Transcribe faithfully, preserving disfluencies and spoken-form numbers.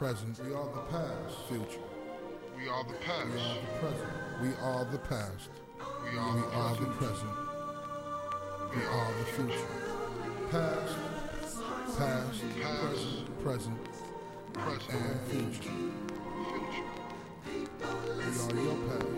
present. We are the past. Future. We are the past. We are the present. We are the past. We are, We the, are the present. We are the future. Past, past, present, present, present, and future. future. We are your past.